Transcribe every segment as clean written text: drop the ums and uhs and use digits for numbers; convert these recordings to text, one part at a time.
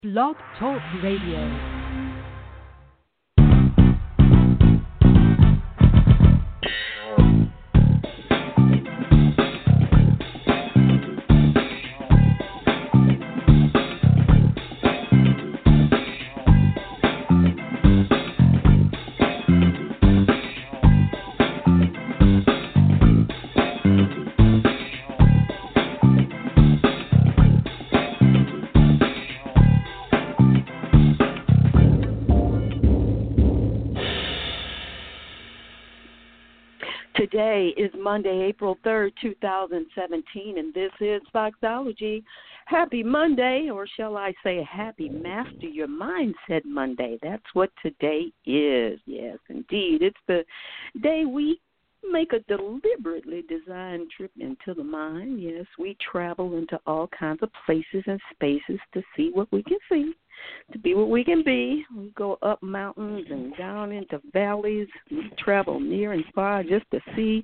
Blog Talk Radio. Today is Monday, April 3rd, 2017, and this is Foxology. Happy Monday, or shall I say happy Master Your Mindset Monday. That's what today is. Yes, indeed. It's the day we make a deliberately designed trip into the mind. Yes, we travel into all kinds of places and spaces to see what we can see, to be what we can be. We go up mountains and down into valleys. We travel near and far just to see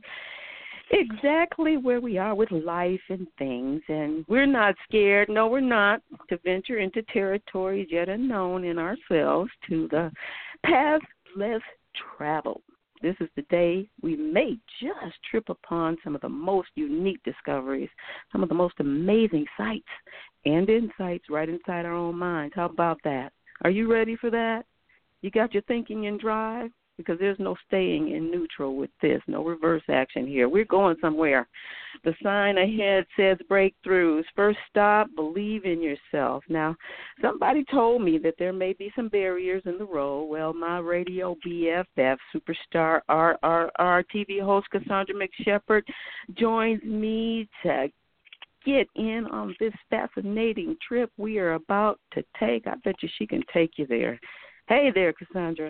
exactly where we are with life and things. And we're not scared, no, we're not, to venture into territories yet unknown in ourselves, to the path less traveled. This is the day we may just trip upon some of the most unique discoveries, some of the most amazing sights and insights right inside our own minds. How about that? Are you ready for that? You got your thinking in drive? Because there's no staying in neutral with this, no reverse action here. We're going somewhere. The sign ahead says breakthroughs. First stop, believe in yourself. Now, somebody told me that there may be some barriers in the road. Well, my radio BFF, superstar RRR TV host Cassandra McShepard joins me to get in on this fascinating trip we are about to take. I bet you she can take you there. Hey there, Cassandra.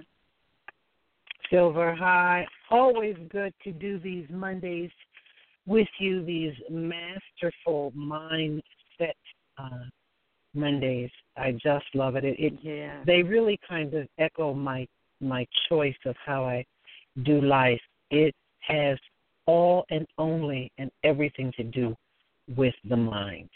Silver High. Always good to do these Mondays with you, these masterful mindset Mondays. I just love it. Yeah. They really kind of echo my choice of how I do life. It has all and only and everything to do with the mind.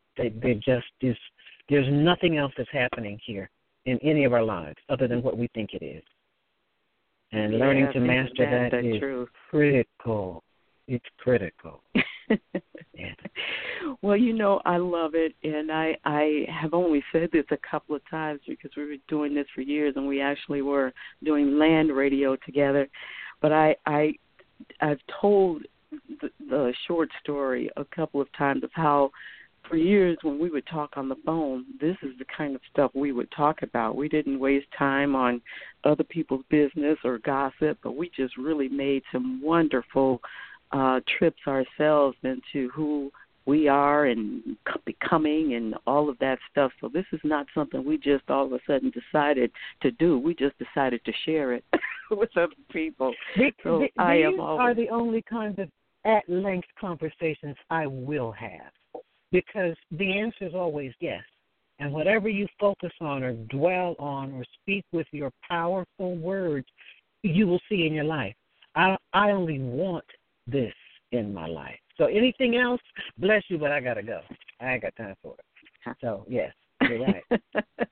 There's nothing else that's happening here in any of our lives other than what we think it is. And learning to master that is critical. It's critical. Yeah. Well, I love it, and I have only said this a couple of times because we were doing this for years, and we actually were doing land radio together. But I've told the short story a couple of times of how for years when we would talk on the phone, this is the kind of stuff we would talk about. We didn't waste time on other people's business or gossip, but we just really made some wonderful trips ourselves into who we are and becoming and all of that stuff. So this is not something we just all of a sudden decided to do. We just decided to share it with other people. These are the only kinds of at-length conversations I will have. Because the answer is always yes. And whatever you focus on or dwell on or speak with your powerful words, you will see in your life. I only want this in my life. So anything else, bless you, but I got to go. I ain't got time for it. So, yes, you're right.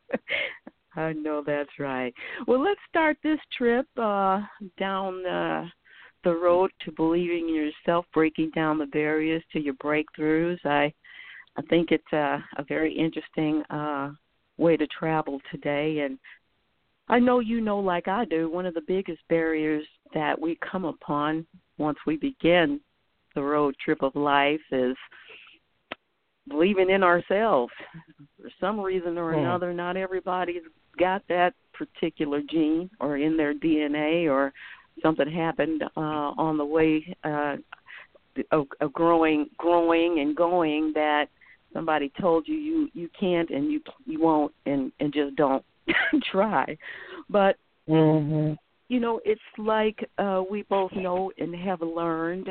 I know that's right. Well, let's start this trip down the road to believing in yourself, breaking down the barriers to your breakthroughs. I think it's a very interesting way to travel today. And I know like I do, one of the biggest barriers that we come upon once we begin the road trip of life is believing in ourselves. For some reason or another, not everybody's got that particular gene or in their DNA, or something happened on the way of growing and going that somebody told you can't and you won't and just don't try. But, it's like we both know and have learned,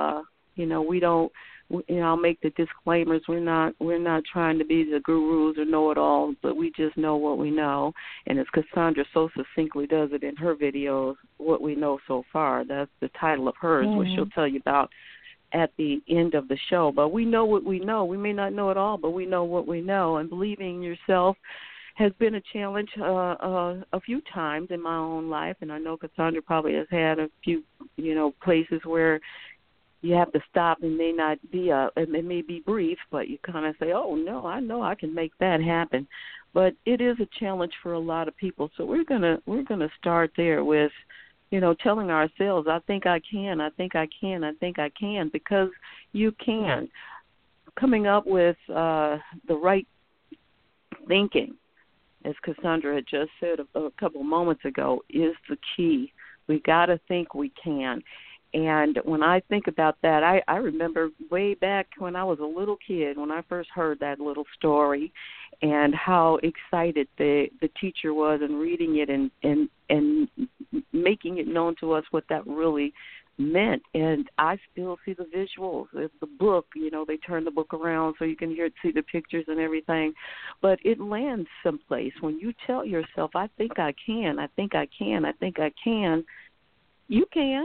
we don't, I'll make the disclaimers. We're not trying to be the gurus or know-it-alls, but we just know what we know. And as Cassandra so succinctly does it in her videos, what we know so far, that's the title of hers, which she'll tell you about at the end of the show. But we know what we know. We may not know it all, but we know what we know. And believing in yourself has been a challenge a few times in my own life, and I know Cassandra probably has had a few, places where you have to stop and may not be it may be brief, but you kind of say, oh no, I know I can make that happen. But it is a challenge for a lot of people. So we're gonna start there with, telling ourselves, I think I can, I think I can, I think I can, because you can. Coming up with the right thinking, as Cassandra had just said a couple moments ago, is the key. We got to think we can. And when I think about that, I remember way back when I was a little kid, when I first heard that little story and how excited the teacher was in reading it and making it known to us what that really meant. And I still see the visuals. It's the book, they turn the book around so you can see the pictures and everything. But it lands someplace. When you tell yourself, I think I can, I think I can, I think I can, you can.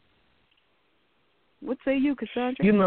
What say you, Cassandra? You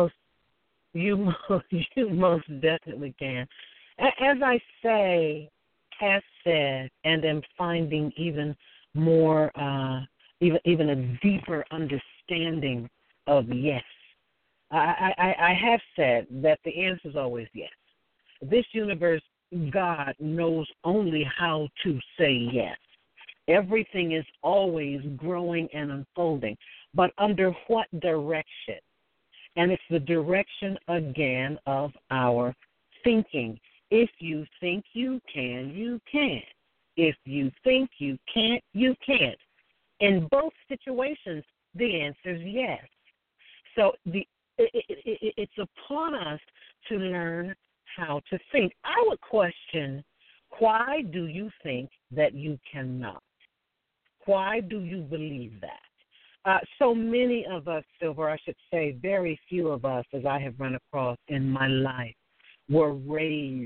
most definitely can. As I have said, and am finding even more, even a deeper understanding of yes. I have said that the answer is always yes. This universe, God knows only how to say yes. Everything is always growing and unfolding. But under what direction? And it's the direction, again, of our thinking. If you think you can, you can. If you think you can't, you can't. In both situations, the answer is yes. So it's upon us to learn how to think. I would question, why do you think that you cannot? Why do you believe that? So many of us, Silver, I should say very few of us, as I have run across in my life, were raised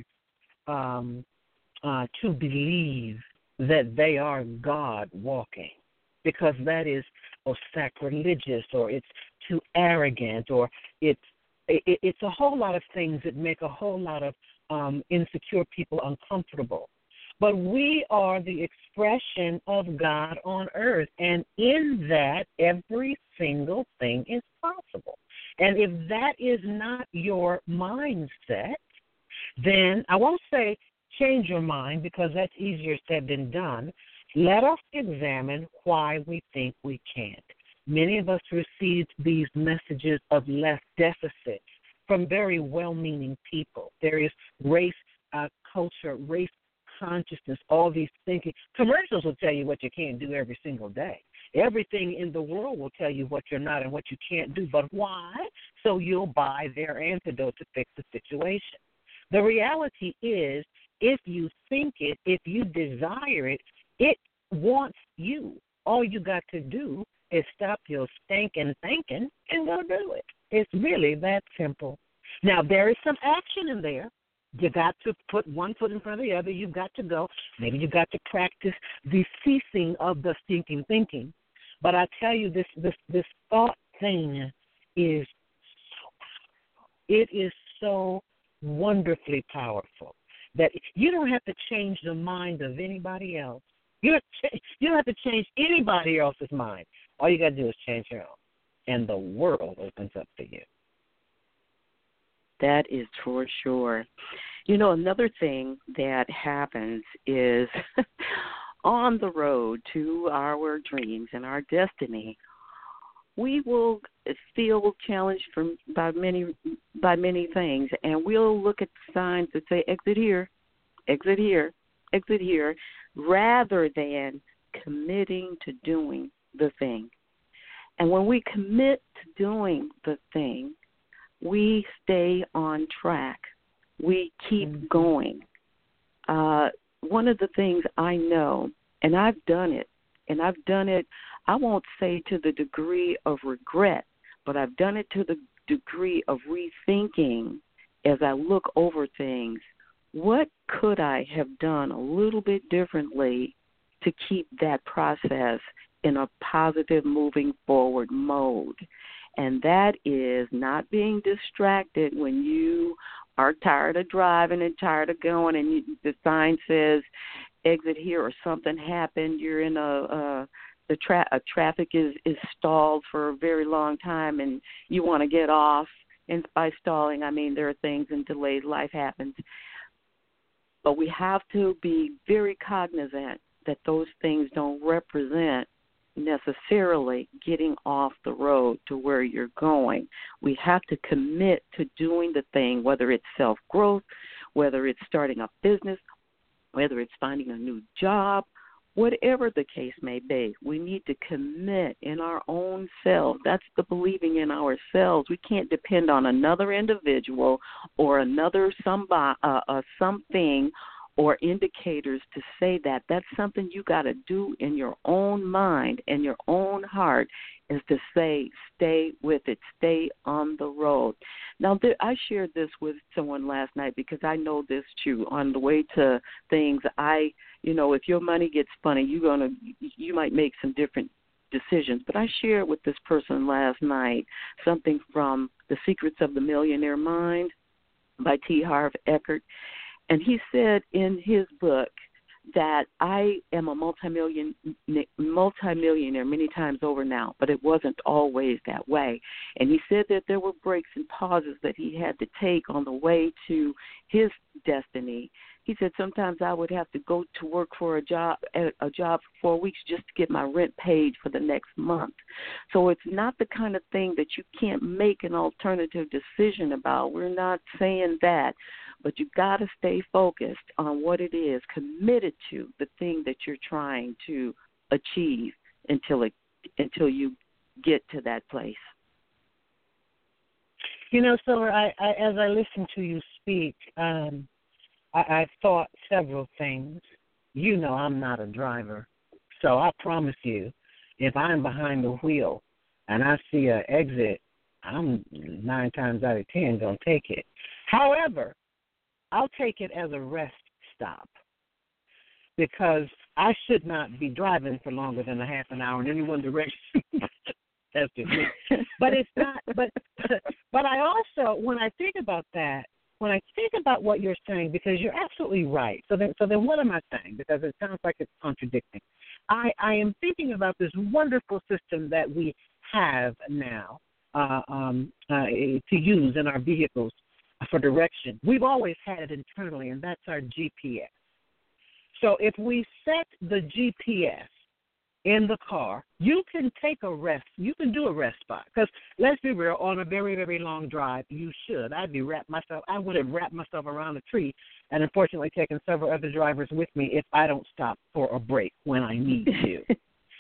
to believe that they are God walking, because that is sacrilegious, or it's too arrogant, or it's a whole lot of things that make a whole lot of insecure people uncomfortable. But we are the expression of God on earth, and in that, every single thing is possible. And if that is not your mindset, then I won't say change your mind, because that's easier said than done. Let us examine why we think we can't. Many of us received these messages of less deficit from very well-meaning people. There is race culture, race consciousness, all these thinking. Commercials will tell you what you can't do every single day. Everything in the world will tell you what you're not and what you can't do. But why? So you'll buy their antidote to fix the situation. The reality is, if you think it, if you desire it, it wants you. All you got to do is stop your stinking thinking and go do it. It's really that simple. Now, there is some action in there. You got to put one foot in front of the other. You've got to go. Maybe you got to practice the ceasing of the stinking thinking. But I tell you, this thought thing is so powerful. It is so wonderfully powerful that you don't have to change the mind of anybody else. You don't have to change anybody else's mind. All you got to do is change your own, and the world opens up for you. That is for sure. Another thing that happens is on the road to our dreams and our destiny, we will feel challenged by many things, and we'll look at signs that say exit here, exit here, exit here, rather than committing to doing the thing. And when we commit to doing the thing, we stay on track. We keep going. One of the things I know, and I've done it, I won't say to the degree of regret, but I've done it to the degree of rethinking as I look over things. What could I have done a little bit differently to keep that process in a positive moving forward mode? And that is not being distracted when you are tired of driving and tired of going, and the sign says exit here, or something happened, you're in traffic is stalled for a very long time, and you want to get off. And by stalling, I mean there are things and delays. Life happens. But we have to be very cognizant that those things don't represent necessarily getting off the road to where you're going. We have to commit to doing the thing, whether it's self-growth, whether it's starting a business, whether it's finding a new job, whatever the case may be. We need to commit in our own selves. That's the believing in ourselves. We can't depend on another individual or another something or indicators to say that. That's something you got to do in your own mind and your own heart, is to say, stay with it, stay on the road. Now, I shared this with someone last night because I know this too. On the way to things, if your money gets funny, you might make some different decisions. But I shared with this person last night something from The Secrets of the Millionaire Mind by T. Harv Eker. And he said in his book that I am a multimillionaire many times over now, but it wasn't always that way. And he said that there were breaks and pauses that he had to take on the way to his destiny. He said sometimes I would have to go to work for a job for 4 weeks just to get my rent paid for the next month. So it's not the kind of thing that you can't make an alternative decision about. We're not saying that. But you've got to stay focused on what it is, committed to the thing that you're trying to achieve until you get to that place. Summer, as I listen to you speak, I thought several things. I'm not a driver, so I promise you, if I'm behind the wheel and I see an exit, I'm 9 times out of 10 going to take it. However, I'll take it as a rest stop, because I should not be driving for longer than a half an hour in any one direction. That's just me. But it's not. But I also, when I think about that, when I think about what you're saying, because you're absolutely right. So then what am I saying? Because it sounds like it's contradicting. I am thinking about this wonderful system that we have now to use in our vehicles for direction. We've always had it internally, and that's our GPS. So if we set the GPS in the car, you can take a rest. You can do a rest spot. Because let's be real, on a very, very long drive, you should. I would have wrapped myself around a tree, and unfortunately taken several other drivers with me if I don't stop for a break when I need to.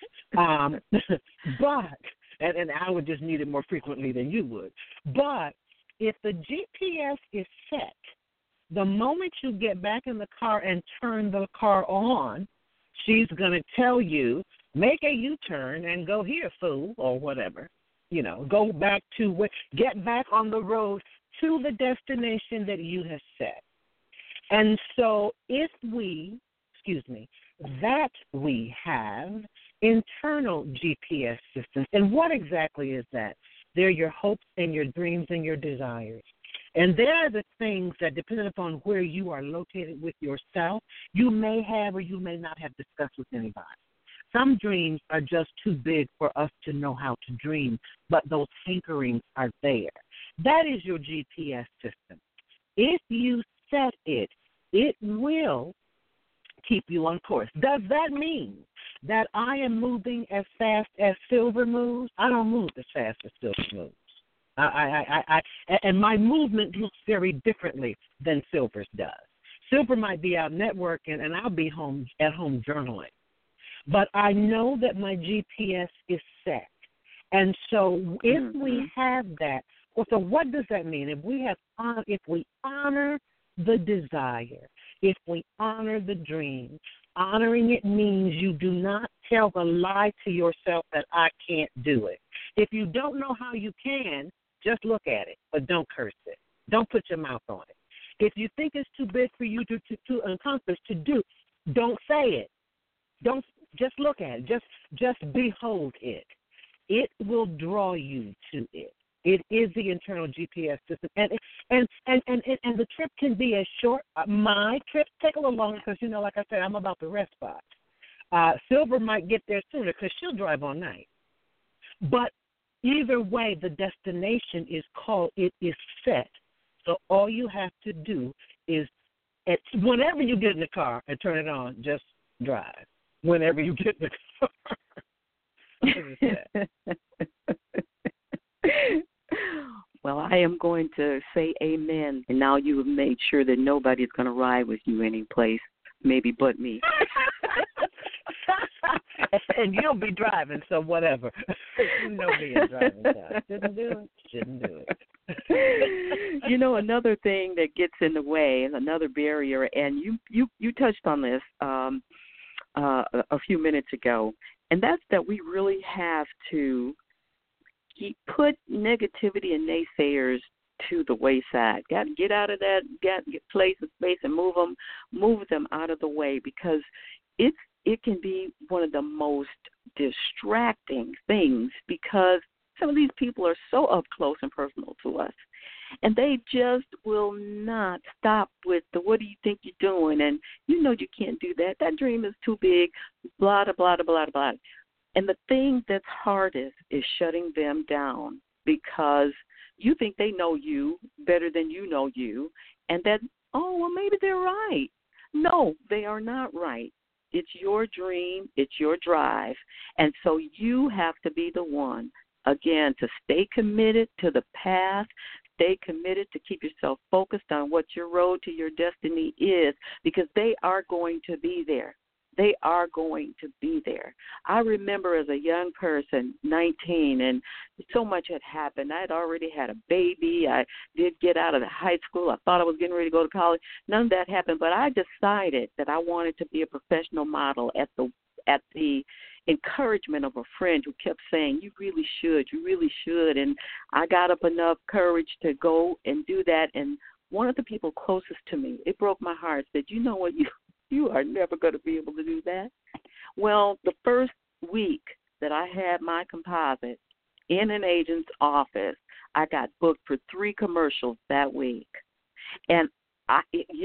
And I would just need it more frequently than you would. But if the GPS is set, the moment you get back in the car and turn the car on, she's going to tell you, make a U-turn and go here, fool, or whatever. Go back get back on the road to the destination that you have set. And so if we have internal GPS systems, and what exactly is that? They're your hopes and your dreams and your desires. And they're the things that, depending upon where you are located with yourself, you may have or you may not have discussed with anybody. Some dreams are just too big for us to know how to dream, but those hankerings are there. That is your GPS system. If you set it, it will keep you on course. Does that mean that I am moving as fast as Silver moves? I don't move as fast as Silver moves. And my movement looks very differently than Silver's does. Silver might be out networking, and I'll be at home journaling. But I know that my GPS is set. And so if we have that, so what does that mean? If we honor the desire, if we honor the dream, honoring it means you do not tell the lie to yourself that I can't do it. If you don't know how you can, just look at it, but don't curse it. Don't put your mouth on it. If you think it's too big for you to accomplish, to do, don't say it. Don't just look at it. Just behold it. It will draw you to it. It is the internal GPS system, and the trip can be as short. My trips take a little longer because, like I said, I'm about the rest spot. Silver might get there sooner because she'll drive all night. But either way, the destination is set. So all you have to do is, whenever you get in the car and turn it on, just drive. Whenever you get in the car. Well, I am going to say amen. And now you have made sure that nobody's going to ride with you any place, maybe but me. And you'll be driving, so whatever. Me and driving. Shouldn't do it. Another thing that gets in the way is another barrier, and you touched on this a few minutes ago, and that's that we really have to put negativity and naysayers to the wayside. Got to get out of that, get place and space and move them out of the way, because it can be one of the most distracting things, because some of these people are so up close and personal to us, and they just will not stop with the "what do you think you're doing?" and you can't do that. That dream is too big, blah, blah, blah, blah, blah. And the thing that's hardest is shutting them down, because you think they know you better than you know you, and that, maybe they're right. No, they are not right. It's your dream. It's your drive. And so you have to be the one, again, to stay committed to the path, stay committed to keep yourself focused on what your road to your destiny is, because they are going to be there. They are going to be there. I remember as a young person, 19, and so much had happened. I had already had a baby. I did get out of the high school. I thought I was getting ready to go to college. None of that happened, but I decided that I wanted to be a professional model at the encouragement of a friend who kept saying, you really should. And I got up enough courage to go and do that. And one of the people closest to me, it broke my heart, said, you know what, you are never going to be able to do that. Well, the first week that I had my composite in an agent's office, I got booked for 3 commercials that week. And I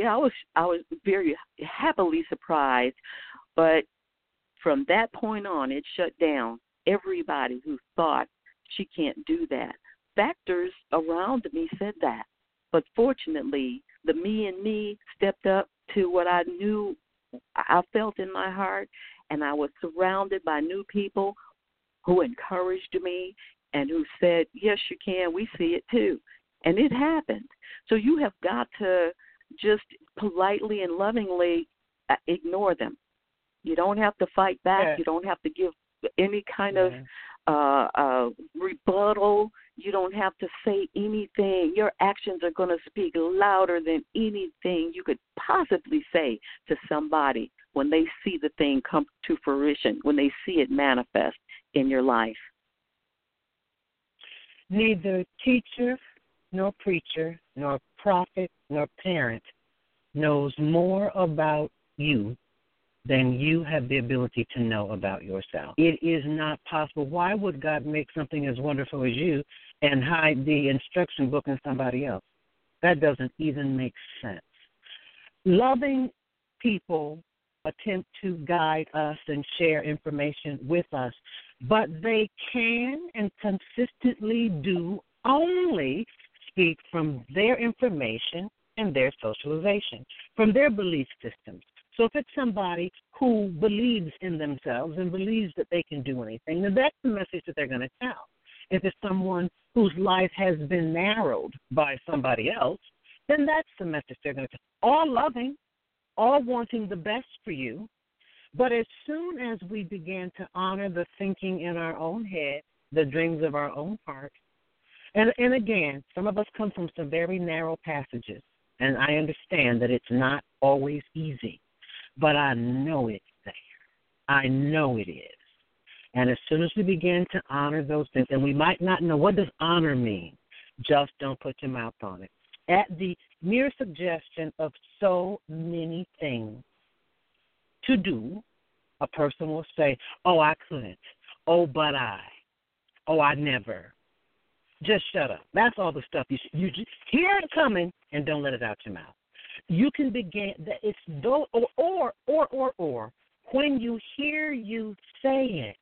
was very happily surprised, but from that point on, it shut down everybody who thought she can't do that. Factors around me said that, but fortunately, the me and me stepped up to what I knew I felt in my heart, and I was surrounded by new people who encouraged me and who said, yes, you can, we see it too. And it happened. So you have got to just politely and lovingly ignore them. You don't have to fight back. Yeah. You don't have to give any kind of rebuttal. You don't have to say anything. Your actions are going to speak louder than anything you could possibly say to somebody when they see the thing come to fruition, when they see it manifest in your life. Neither teacher nor preacher nor prophet nor parent knows more about you than you have the ability to know about yourself. It is not possible. Why would God make something as wonderful as you and hide the instruction book in somebody else? That doesn't even make sense. Loving people attempt to guide us and share information with us, but they can and consistently do only speak from their information and their socialization, from their belief systems. So if it's somebody who believes in themselves and believes that they can do anything, then that's the message that they're going to tell. If it's someone whose life has been narrowed by somebody else, then that's the message they're going to tell. All loving, all wanting the best for you. But as soon as we begin to honor the thinking in our own head, the dreams of our own heart, and again, some of us come from some very narrow passages, and I understand that it's not always easy. But I know it's there. I know it is. And as soon as we begin to honor those things, and we might not know, what does honor mean? Just don't put your mouth on it. At the mere suggestion of so many things to do, a person will say, oh, I couldn't. Oh, but I. Oh, I never. just shut up. That's all the stuff you just hear it coming and don't let it out your mouth. You can begin that it's though or when you hear you say it.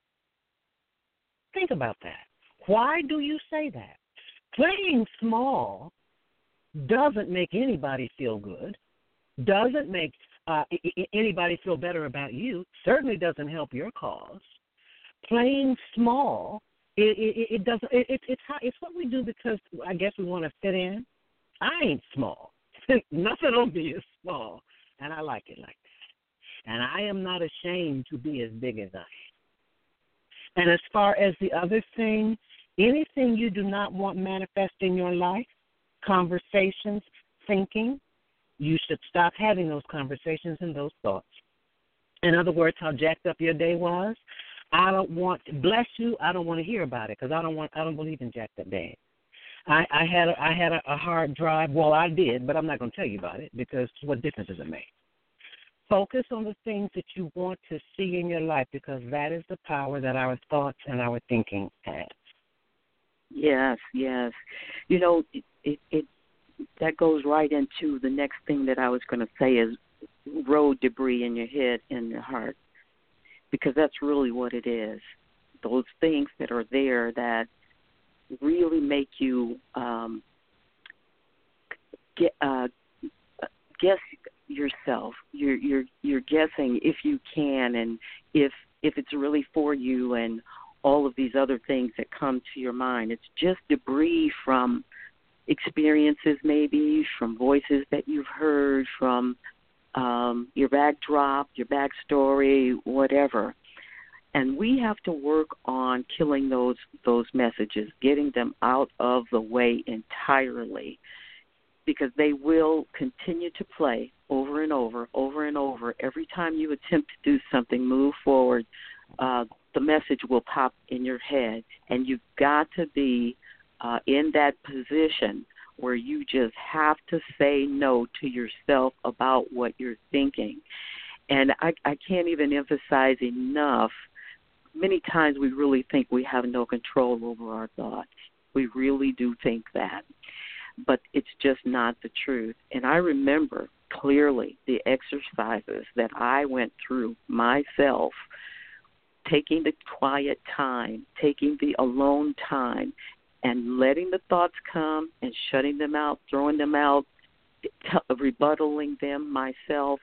Think about that. Why do you say that? Playing small doesn't make anybody feel good, doesn't make anybody feel better about you, certainly doesn't help your cause. Playing small, it doesn't. It's what we do because I guess we want to fit in. I ain't small. Nothing on me is small, and I like it like that. And I am not ashamed to be as big as I am. And as far as the other thing, anything you do not want manifest in your life, conversations, thinking, you should stop having those conversations and those thoughts. In other words, how jacked up your day was, I don't want, bless you, I don't want to hear about it because I don't believe in jacked up days. I had a hard drive. Well, I did, but I'm not going to tell you about it because what difference does it make? Focus on the things that you want to see in your life because that is the power that our thoughts and our thinking has. Yes, yes. You know, it that goes right into the next thing that I was going to say is road debris in your head and your heart, because that's really what it is. Those things that are there that really make you guess yourself. You're guessing if you can and if it's really for you and all of these other things that come to your mind. It's just debris from experiences, maybe from voices that you've heard, from your backdrop, your backstory, whatever. And we have to work on killing those messages, getting them out of the way entirely, because they will continue to play over and over, over and over. Every time you attempt to do something, move forward, the message will pop in your head, and you've got to be in that position where you just have to say no to yourself about what you're thinking. And I can't even emphasize enough, many times we really think we have no control over our thoughts. We really do think that. But it's just not the truth. And I remember clearly the exercises that I went through myself, taking the quiet time, taking the alone time, and letting the thoughts come and shutting them out, throwing them out, rebuttaling them myself.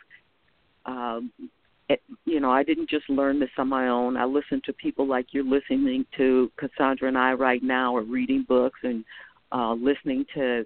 I didn't just learn this on my own. I listened to people like you're listening to Cassandra and I right now, or reading books and listening to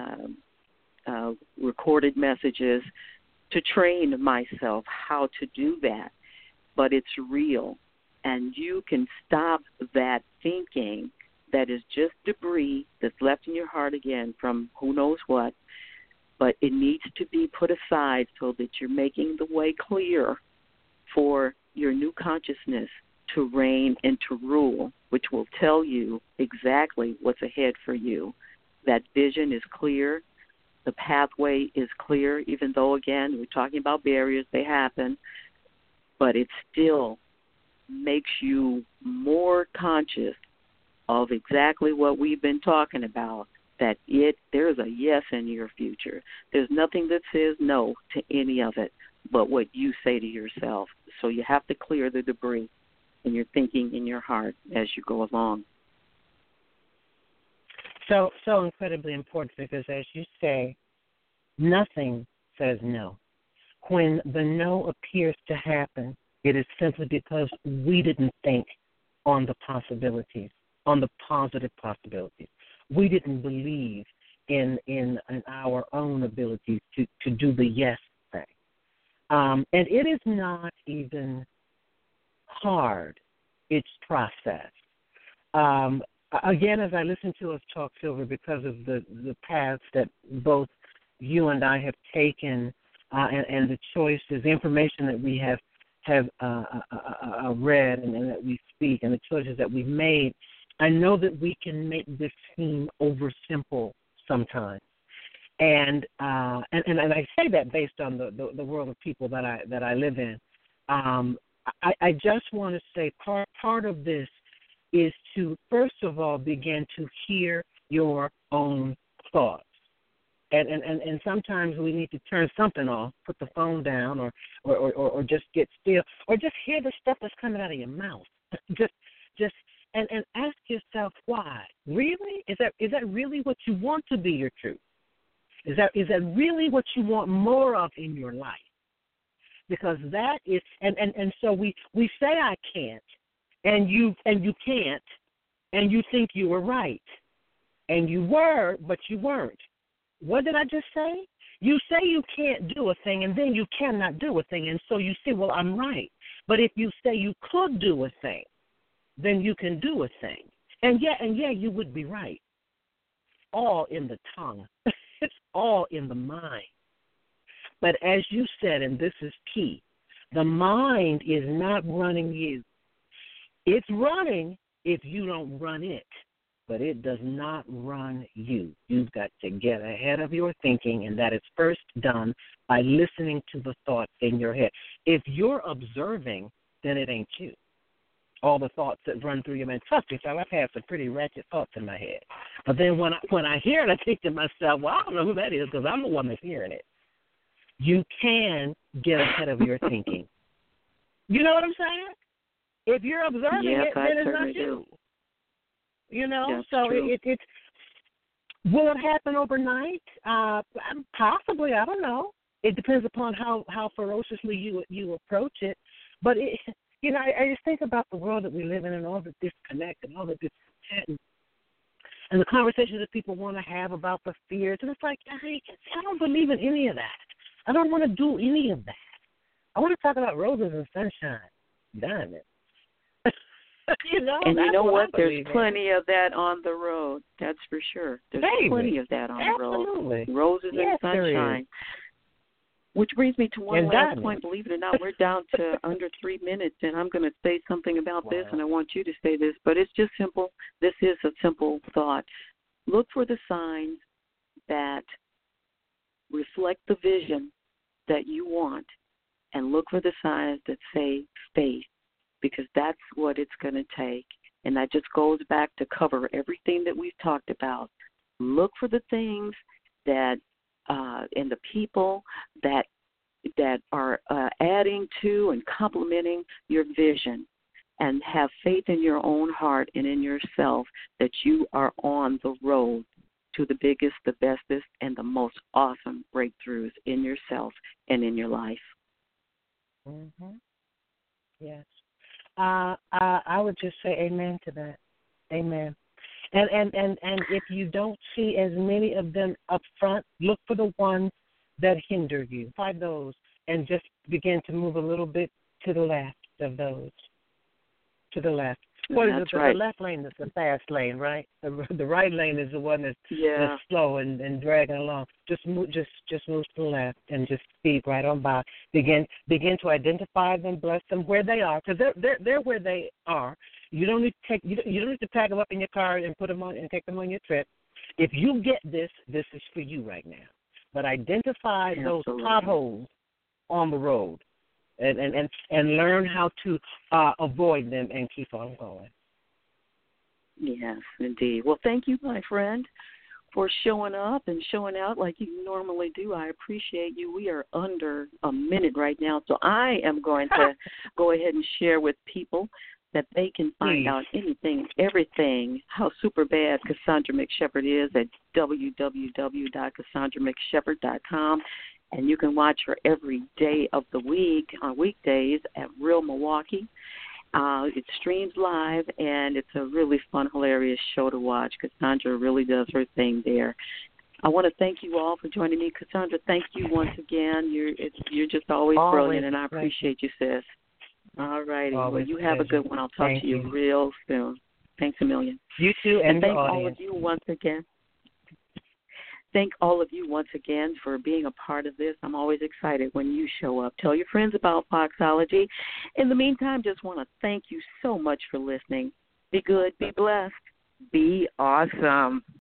recorded messages to train myself how to do that. But it's real, and you can stop that thinking that is just debris that's left in your heart again from who knows what, but it needs to be put aside so that you're making the way clear for your new consciousness to reign and to rule, which will tell you exactly what's ahead for you. That vision is clear. The pathway is clear, even though, again, we're talking about barriers. They happen. But it still makes you more conscious of exactly what we've been talking about, that there's a yes in your future. There's nothing that says no to any of it but what you say to yourself. So you have to clear the debris in your thinking in your heart as you go along. So incredibly important, because as you say, nothing says no. When the no appears to happen, it is simply because we didn't think on the possibilities, on the positive possibilities. We didn't believe in our own ability to do the yes thing. And it is not even hard. It's process. Again, as I listen to us talk, Silver, because of the paths that both you and I have taken and the choices, the information that we have read and that we speak and the choices that we've made, I know that we can make this seem oversimple sometimes. And I say that based on the world of people that I live in. I just want to say part of this is to, first of all, begin to hear your own thoughts. And sometimes we need to turn something off, put the phone down, or just get still, or just hear the stuff that's coming out of your mouth. just and ask yourself why. Really? Is that really what you want to be your truth? Is that really what you want more of in your life? Because that is, and so we say I can't, and you can't, and you think you were right, and you were, but you weren't. What did I just say? You say you can't do a thing, and then you cannot do a thing, and so you say, well, I'm right. But if you say you could do a thing, then you can do a thing. And yeah, you would be right. All in the tongue. It's all in the mind. But as you said, and this is key, the mind is not running you. It's running if you don't run it, but it does not run you. You've got to get ahead of your thinking, and that is first done by listening to the thoughts in your head. If you're observing, then it ain't you. All the thoughts that run through your mind. Trust me, I've had some pretty ratchet thoughts in my head. But then when I hear it, I think to myself, well, I don't know who that is because I'm the one that's hearing it. You can get ahead of your thinking. You know what I'm saying? If you're observing it, then it's not you. You know, that's so true. it's will it happen overnight? Possibly, I don't know. It depends upon how ferociously you approach it. But I just think about the world that we live in and all the disconnect and all the discontent and the conversations that people want to have about the fears. And it's like, I don't believe in any of that. I don't want to do any of that. I want to talk about roses and sunshine, diamonds. And you know what? There's plenty of that on the road. That's for sure. There's plenty of that on the road. Roses and sunshine. Which brings me to one last point. Believe it or not, we're down to under 3 minutes, and I'm going to say something about this, and I want you to say this, but it's just simple. This is a simple thought. Look for the signs that reflect the vision that you want, and look for the signs that say faith, because that's what it's going to take. And that just goes back to cover everything that we've talked about. Look for the things that and the people that are adding to and complementing your vision, and have faith in your own heart and in yourself that you are on the road to the biggest, the bestest, and the most awesome breakthroughs in yourself and in your life. Mm-hmm. Yes. I would just say amen to that. Amen. And if you don't see as many of them up front, look for the ones that hinder you. Find those and just begin to move a little bit to the left of those. To the left. What is it? The left lane is the fast lane, right? The right lane is the one that's slow and dragging along. Just move to the left and just speed right on by. Begin to identify them, bless them where they are, because they're where they are. You don't need to pack them up in your car and put them on and take them on your trip. If you get this is for you right now. But identify those potholes on the road. And learn how to avoid them and keep on going. Yes, indeed. Well, thank you, my friend, for showing up and showing out like you normally do. I appreciate you. We are under a minute right now, so I am going to go ahead and share with people that they can find out anything, everything, how super bad Cassandra McShepard is at www.cassandramcshepherd.com. And you can watch her every day of the week on weekdays at Real Milwaukee. It streams live, and it's a really fun, hilarious show to watch. Cassandra really does her thing there. I want to thank you all for joining me. Cassandra, thank you once again. You're just always brilliant, and I appreciate you, sis. All righty. Well, you have a good one. I'll talk to you real soon. Thanks a million. You too, and thank all of you once again. Thank all of you once again for being a part of this. I'm always excited when you show up. Tell your friends about Foxology. In the meantime, just want to thank you so much for listening. Be good, be blessed, be awesome.